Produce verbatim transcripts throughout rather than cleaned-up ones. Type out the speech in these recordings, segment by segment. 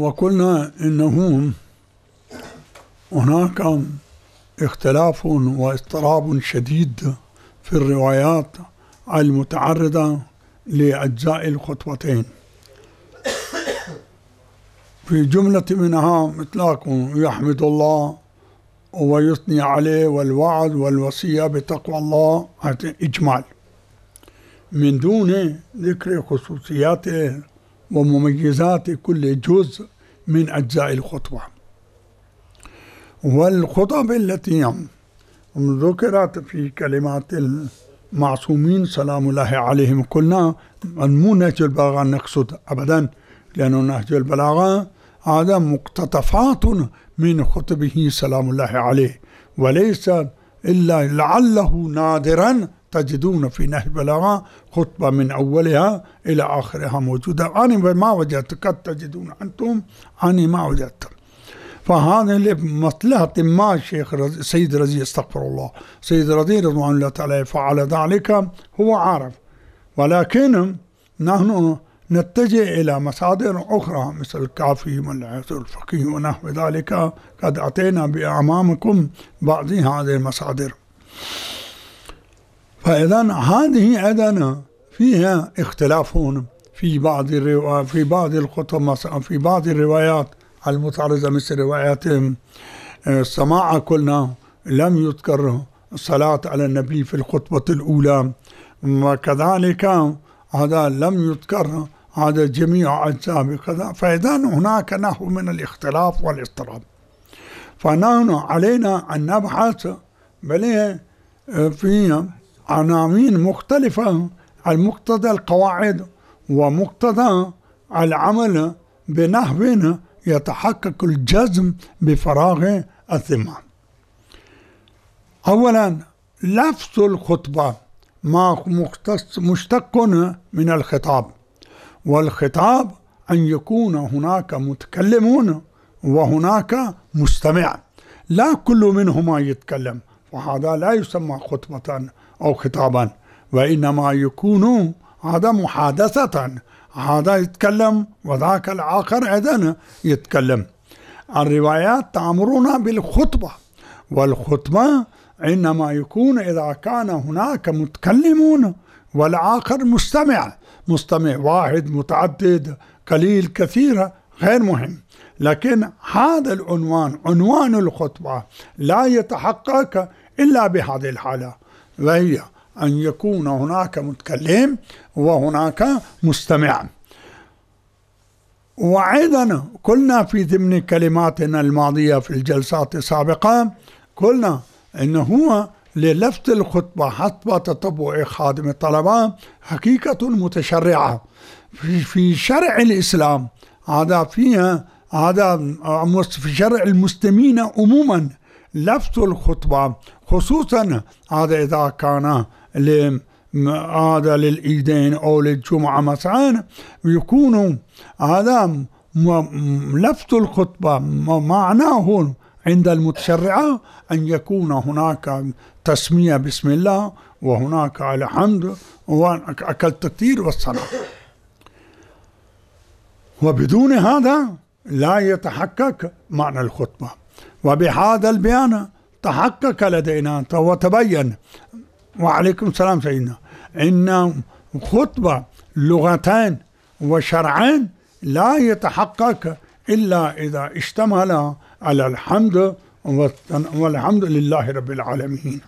وقلنا إنه هناك اختلاف واضطراب شديد في الروايات المتعرضة لأجزاء الخطبتين. في جملة منها إطلاق يحمد الله ويثني عليه والوعد والوصية بتقوى الله، إجمال من دون ذكر خصوصيات ومميزات كل جزء من أجزاء الخطبة. والخطب التي ذكرت في كلمات المعصومين سلام الله عليهم قلنا مو نهج البلاغة نقصد أبدا، لأن نهج البلاغة هذا مقتطفات من خطبه سلام الله عليه، وليس إلا لعله نادرا تجدون في نهج البلاغة خطبة من أولها إلى آخرها موجودة. أنا ما وجدت، قد تجدون أنتم، أنا ما وجدت. فهذا لمصلحة ما الشيخ سيد رضي استغفر الله سيد رضي رضوان الله تعالى فعل ذلك، هو عارف، ولكن نحن نتجه إلى مصادر أخرى مثل الكافي والفقيه ونحو ذلك. قد أتينا بأمامكم بعض هذه المصادر. فإذا هذه أيضا فيها اختلاف في بعض الروا... في بعض الخطب، في بعض الروايات المتعرضة مثل روايات السماع قلنا لم يذكر الصلاة على النبي في الخطبة الأولى، وكذلك هذا لم يذكر هذا جميع أجزاء بكذا. فإذا هناك نحو من الاختلاف والاضطراب، فنحن علينا أن نبحث بل في عناوين مختلفة عن مقتضى القواعد ومقتضى العمل بنحو يتحقق الجزم بفراغ الذمة. أولا لفظ الخطبة ما مشتق من الخطاب، والخطاب أن يكون هناك متكلمون وهناك مستمع، لا كل منهما يتكلم، وهذا لا يسمى خطبة أو خطابا، وإنما يكون هذا محادثة، هذا يتكلم وذاك الآخر أيضا يتكلم. الروايات تأمرنا بالخطبة، والخطبة إنما يكون إذا كان هناك متكلمون والآخر مستمع، مستمع واحد متعدد قليل كثير غير مهم. لكن هذا العنوان عنوان الخطبة لا يتحقق إلا بهذه الحالة، وهي أن يكون هناك متكلم وهناك مستمع. وأيضا قلنا في ضمن كلماتنا الماضية في الجلسات السابقة، قلنا إنه هو للفظ الخطبة حسب تطبع خادم الطلبة حقيقة متشرعة في شرع الإسلام، هذا فيها هذا في شرع المسلمين عموما. لفظ الخطبة خصوصا هذا إذا كان هذا للعيدين أو للجمعة مثلا، يكون هذا لفظ الخطبة معناه عند المتشرعة أن يكون هناك تسمية بسم الله، وهناك الحمد وأكل التكبير والصلاة، وبدون هذا لا يتحقق معنى الخطبة. وبهذا البيان تحقق لدينا وتبين، وعليكم السلام سيدنا، إن خطبة لغتين وشرعين لا يتحقق إلا إذا اشتمل على الحمد والحمد لله رب العالمين.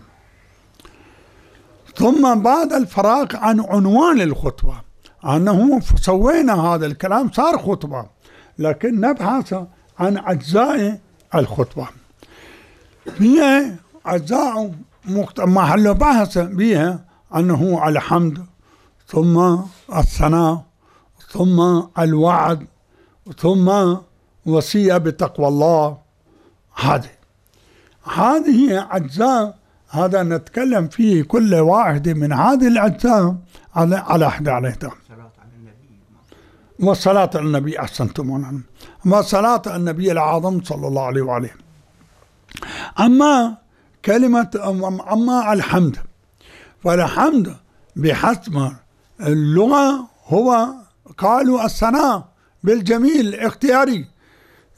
ثم بعد الفراغ عن عنوان الخطبة، أنه سوينا هذا الكلام صار خطبة، لكن نبحث عن أجزاء الخطبة. هي أجزاء محل بحث بها أنه الحمد، ثم الثناء، ثم الوعد، ثم وصية بتقوى الله. هذه هذه أجزاء، هذا نتكلم فيه كل واحد من هذه الأجزاء على على حد عليها. والصلاة على النبي أحسنتم، والصلاة على النبي الأعظم صلى الله عليه وآله. أما كلمة أما الحمد، فالحمد بحسب اللغة هو قالوا الثناء بالجميل اختياري،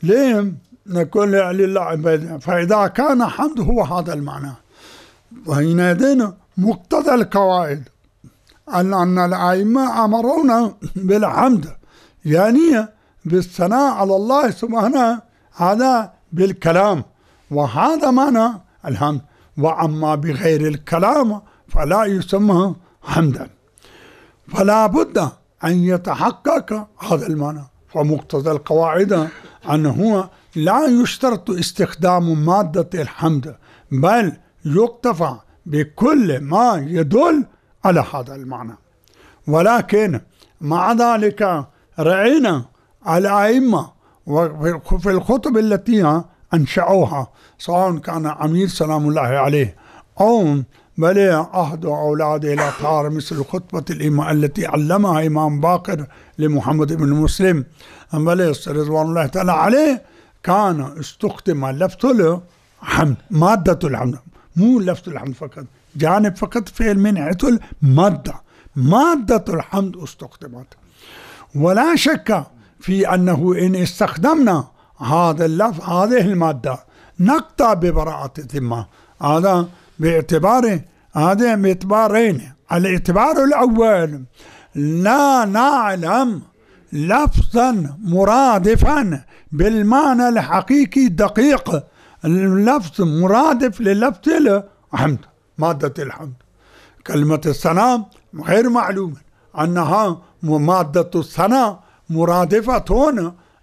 ليه نقول لله عبادنا؟ فإذا كان حمد هو هذا المعنى، وهنا مقتضى القواعد أن أن الأئمة أمرونا بالحمد، يعني بالثناء على الله سبحانه، هذا بالكلام، وهذا معنى الحمد. وأما بغير الكلام فلا يسمى حمدا، فلا بد أن يتحقق هذا المعنى. فمقتضى القواعد أنه لا يشترط استخدام مادة الحمد، بل يكتفى بكل ما يدل على هذا المعنى. ولكن مع ذلك رأينا الأئمة وفي الخطب التي أنشأوها، سواء كان أمير سلام الله عليه أو بل أحد أولاده الأطهار، مثل خطبة الإمام التي علمها إمام باقر لمحمد بن مسلم بل رضوان الله تعالى عليه، كان استخدم لفظ الحمد، مادة الحمد، مو لفظ الحمد فقط، جانب فقط فعل من حيث المادة، مادة الحمد استخدمت. ولا شك في أنه إن استخدمنا هذا اللفظ، هذه المادة، نقطع ببراءة الذمة. هذا باعتبار هذا باعتبارين. الاعتبار الأول، لا نعلم لفظا مرادفا بالمعنى الحقيقي دقيق، اللفظ مرادف للفظ الحمد، مادة الحمد. كلمة الثناء غير معلومة أنها مادة الثناء مرادفة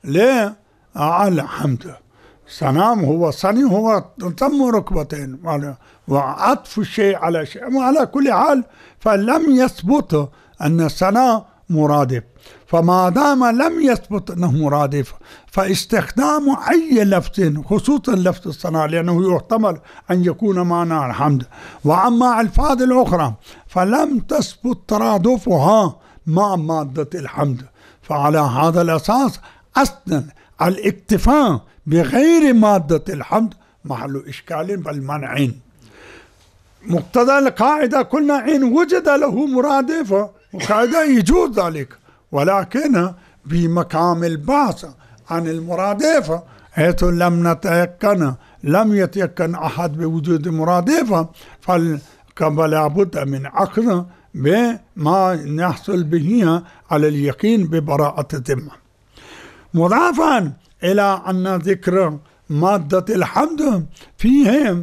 للحمد. الثناء هو ثني، هو تم ركبتين وعطف الشيء على شيء. وعلى كل حال فلم يثبت أن الثناء مرادف، فما دام لم يثبت أنه مرادف فاستخدام أي لفظ، خصوصا لفظ الثناء، لأنه يحتمل أن يكون معنى الحمد. وأما الألفاظ الأخرى فلم تثبت ترادفها مع مادة الحمد. فعلى هذا الأساس أصلا الاكتفاء بغير مادة الحمد محل إشكال بل منع. مقتضى القاعدة قلنا إن وجد له مرادف وقاعدة يجوز ذلك، ولكن بمقام البحث عن المرادف حيث لم نتيقن لم يتيقن أحد بوجود مرادف، فلا بد من أخذ بما يحصل به على اليقين ببراءة الذمة. مضافا إلى أن ذكر مادة الحمد فيهم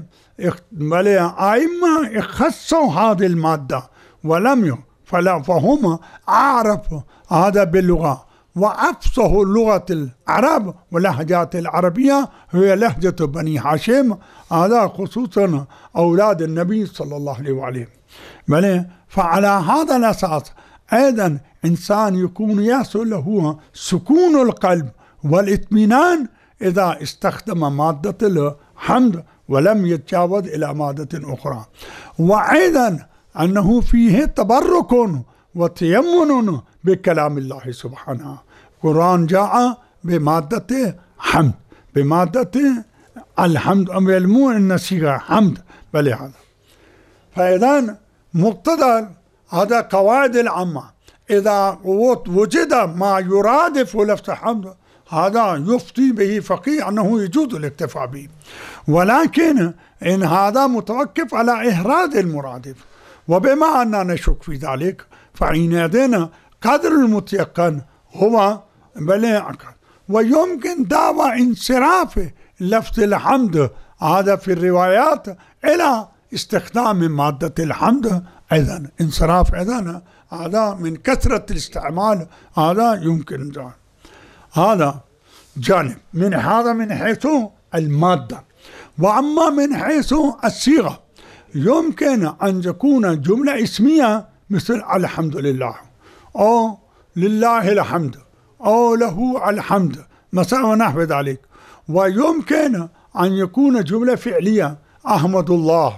أئمة اخصوا هذه المادة ولم فلا فهم أعرفوا هذا باللغة، وأفصحوا لغة العرب واللهجات العربية هي لهجة بني هاشم، هذا خصوصا أولاد النبي صلى الله عليه وسلم. بل فعلى هذا الأساس أيضا إنسان يكون يحصل له سكون القلب والاطمئنان إذا استخدم مادة الحمد ولم يتجاوز إلى مادة أخرى. وأيضا أنه فيه تبرك وتيمن بكلام الله سبحانه. القرآن جاء بمادة حمد، بمادة الحمد، أم يلمون النسيغة حمد بل هذا. فإذا مقتضى هذا قواعد العامة، إذا وجد ما يرادف لفظ حمد هذا يفتي به فقيه أنه يجوز الاكتفاء به، ولكن إن هذا متوقف على إهراد المرادف، وبما أننا نشك في ذلك فعندنا قدر المتيقن هو بل ويمكن دعوى انصراف لفظ الحمد هذا في الروايات إلى استخدام مادة الحمد أيضا، انصراف أيضا هذا من كثرة الاستعمال، هذا يمكن جانب. هذا جانب من هذا من حيث المادة. وأما من حيث الصيغة يمكن أن تكون جملة اسمية مثل الحمد لله أو لله الحمد أو له الحمد مثلا ونحو ذلك. ويمكن أن يكون جملة فعلية أحمد الله،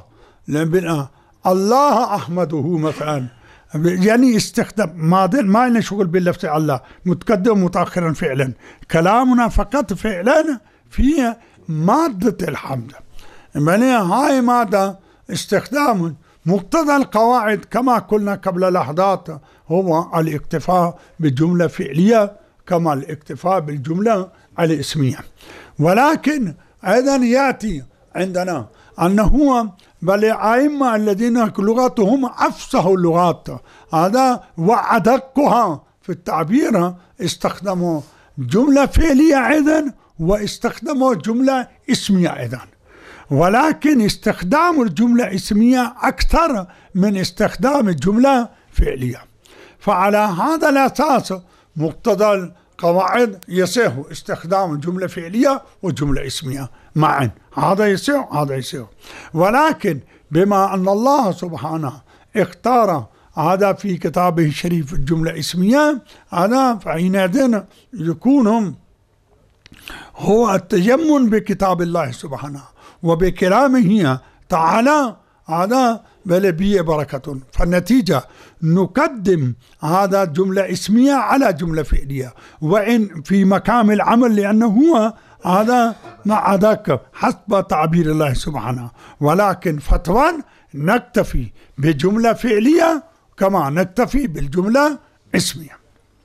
الله أحمده مثلا، يعني استخدم ماضي ما لنا شغل باللفظ الله متقدم متأخرا فعلا، كلامنا فقط فعلا في مادة الحمد. يعني هاي مادة استخدام مقتضى القواعد كما قلنا قبل لحظات هو الاكتفاء بالجملة فعلية كما الاكتفاء بالجملة الاسمية. ولكن أيضا يأتي عندنا أنه بل الأئمة الذين لغتهم أفصح اللغات هذا وأدقها في التعبير استخدموا جملة فعلية أيضا واستخدموا جملة اسمية أيضا، ولكن استخدام الجملة اسمية أكثر من استخدام الجملة فعلية. فعلى هذا الأساس مقتضى القواعد يصح استخدام جملة فعلية وجملة اسمية معا، هذا يصح هذا يصح. ولكن بما أن الله سبحانه اختار هذا في كتابه الشريف الجملة اسمية، هذا فحينئذ يكون هو التيمن بكتاب الله سبحانه وبكلامه تعالى، هذا بل به بركة. فالنتيجة نقدم هذا جملة اسمية على جملة فعلية، وإن في مقام العمل لأنه هو هذا مع ذاك حسب تعبير الله سبحانه، ولكن فتوى نكتفي بجملة فعلية كما نكتفي بالجملة اسمية.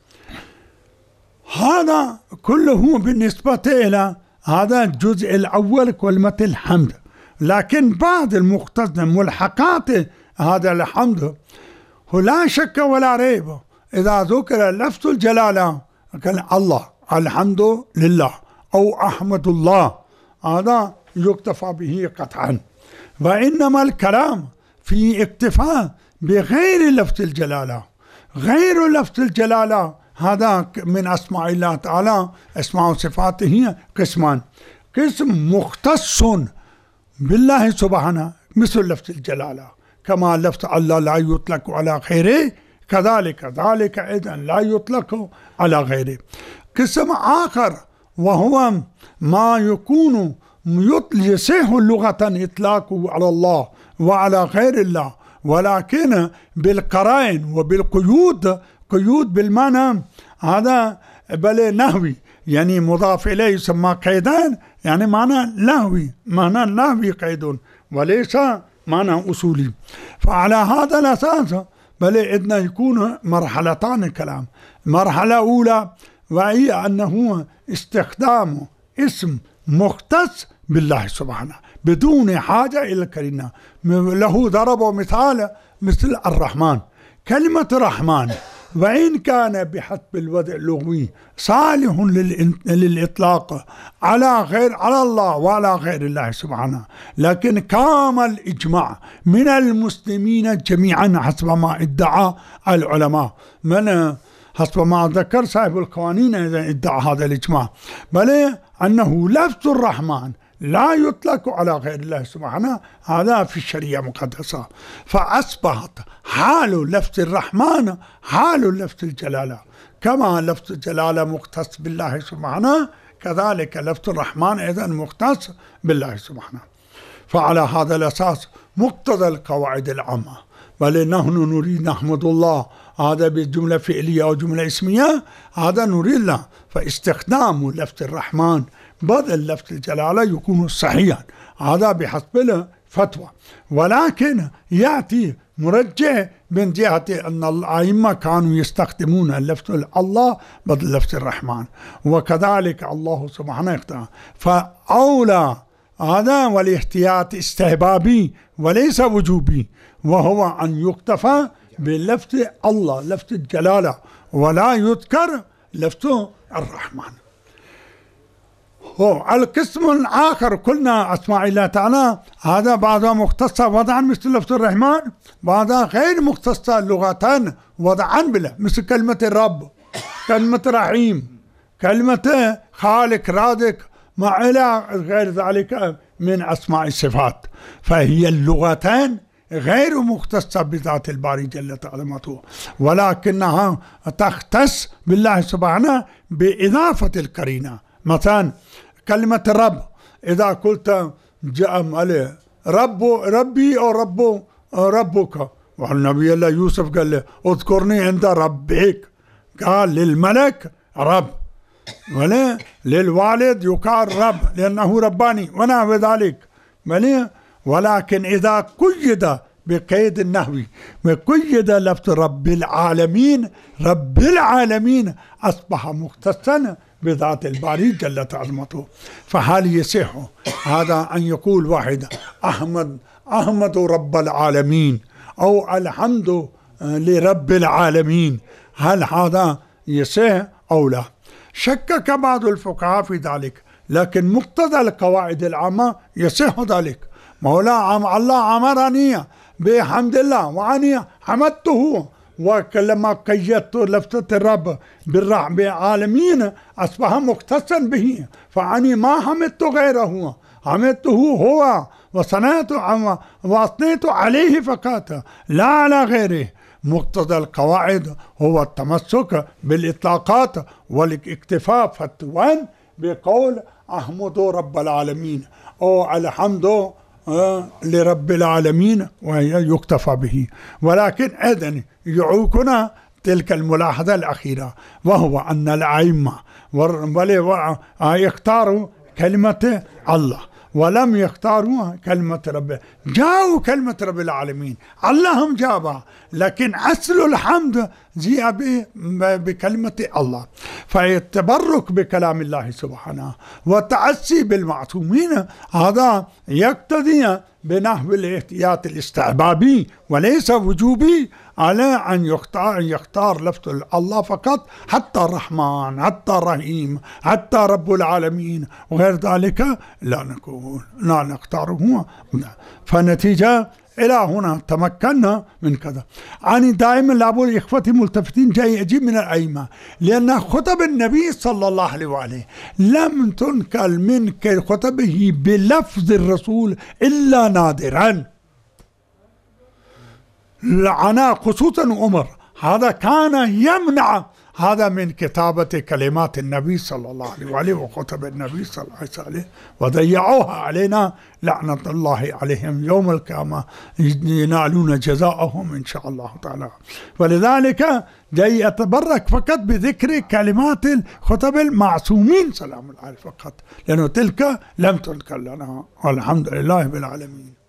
هذا كله بالنسبة إلى هذا الجزء الأول كلمة الحمد. لكن بعد المختص ملحقات هذا الحمد لا شك ولا ريب إذا ذكر لفظ الجلالة قال الله الحمد لله أو أحمد الله، هذا يكتفى به قطعا. وإنما الكلام في اكتفاء بغير لفظ الجلالة. غير لفظ الجلالة هذا من أسماء الله تعالى، أسماء وصفاته قسمان: قسم مختص بالله سبحانه مثل لفظ الجلالة، كما لفظ الله لا يطلق على غيره كذلك ذلك أيضا لا يطلق على غيره. قسم آخر وهو ما يكون يصح لغة إطلاقه على الله وعلى غير الله، ولكن بالقرائن وبالقيود، قيود بالمعنى هذا بل نهوي، يعني مضاف إليه يسمى قيدان، يعني معنى لهوي، معنى لهوي قيد وليس معنى أصولي. فعلى هذا الأساس بل إذن يكون مرحلتان الكلام. مرحلة أولى وهي أنه استخدام اسم مختص بالله سبحانه بدون حاجة إلى الكلمة. له ضرب مثال مثل الرحمن، كلمة رحمن وإن كان بحسب الوضع اللغوي صالح للإطلاق على غير على الله وعلى غير الله سبحانه، لكن كامل إجماع من المسلمين جميعا حسب ما ادعى العلماء، من حسب ما ذكر صاحب القوانين ادعى هذا الإجماع، بل أنه لفظ الرحمن لا يطلق على غير الله سبحانه، هذا في الشريعة المقدسة. فأصبحت حال لفظ الرحمن حال لفظ الجلالة، كما لفظ الجلالة مختص بالله سبحانه كذلك لفظ الرحمن أيضا مختص بالله سبحانه. فعلى هذا الأساس مقتضى القواعد العامة، بل نحن نريد نحمد الله هذا بالجملة فعلية أو جملة اسمية، هذا نريد له، فاستخدام لفظ الرحمن بدل لفظ الجلالة يكون صحيحا، هذا بحسب الفتوى. ولكن يأتي مرجع من جهة أن الأئمة كانوا يستخدمون لفظ الله بدل لفظ الرحمن، وكذلك الله سبحانه وتعالى. فأولى هذا والاحتياط استحبابي وليس وجوبي، وهو أن يكتفى بلفظ الله لفظ الجلالة ولا يذكر لفظ الرحمن. هو القسم الآخر قلنا أسماء الله تعالى هذا بعضها مختصة وضعا مثل لفظ الرحمن، بعضها غير مختصة لغتان وضعا بلا، مثل كلمة الرب، كلمة رحيم، كلمة خالق رازق، ما إلى غير ذلك من أسماء الصفات. فهي اللغتان غير مختصة بذات الباري جل تعالى، ولكنها تختص بالله سبحانه بإضافة القرينة. مثلا كلمة الرب إذا قلت جاء عليه رب ربي أو رب ربك، والنبي الله يوسف قال له اذكرني عند ربك، قال للملك رب، ولا للوالد يقال رب لأنه رباني ونحو ذلك. ولكن إذا قيد بقيد النحوي وقيد لفظ رب العالمين، رب العالمين أصبح مختصا بذات الباري جلت عظمته. فهل يصح هذا أن يقول واحد أحمد أحمد رب العالمين أو الحمد لرب العالمين؟ هل هذا يصح أو لا؟ شكك بعض الفقهاء في ذلك، لكن مقتضى القواعد العامة يصح ذلك. مولا الله أمرني بحمد الله وأني حمدته، وكلما قيدت لفتة الرب بالرحم بالعالمين أصبح مختصا به، فأني ما حمدت غيره، حمدته هو وصنعت وأثنيت عليه فقط لا على غيره. مقتضى القواعد هو التمسك بالإطلاقات والاكتفاء فتوان بقول أحمد رب العالمين أو الحمد لرب العالمين وهي يكتفى به. ولكن أيضا يعوقنا تلك الملاحظة الأخيرة، وهو أن الأئمة يختاروا كلمة الله ولم يختاروا كلمة رب، جاءوا كلمة رب العالمين، اللهم جابها، لكن أصل الحمد جاء بكلمة الله. فالتبرك بكلام الله سبحانه والتأسي بالمعصومين هذا يقتضي بنحو الاحتياط الاستحبابي وليس وجوبي على أن يختار, يختار لفظ الله فقط، حتى الرحمن حتى الرحيم حتى رب العالمين وغير ذلك لا نقول لا نختاره. فنتيجة إلى هنا تمكنا من كذا. أنا دائما لابد إخوتي ملتفتين جاي أجيب من الأئمة، لأن خطب النبي صلى الله عليه وآله لم تنقل من خطبه بلفظ الرسول إلا نادرا. لعنا خصوصا عمر هذا كان يمنع هذا من كتابة كلمات النبي صلى الله عليه وآله وخطب النبي صلى الله عليه وآله، وضيعوها علينا لعنة الله عليهم يوم القيامة، ينالون جزاءهم إن شاء الله تعالى. ولذلك جاي يتبرك فقط بذكر كلمات الخطب المعصومين سلام الله فقط، لأنه تلك لم تنقل لنا والحمد لله بالعالمين.